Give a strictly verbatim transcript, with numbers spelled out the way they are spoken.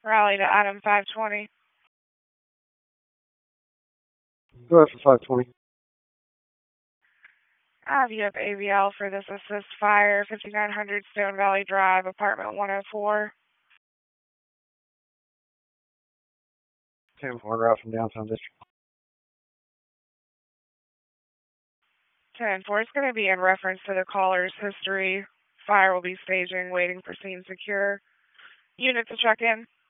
Rally to item five twenty. Go ahead for five twenty. I have you up A V L for this assist fire, fifty-nine hundred Stone Valley Drive, apartment one oh four. ten four route from downtown district. ten four, it's going to be in reference to the caller's history. Fire will be staging, waiting for scene secure. Unit to check in.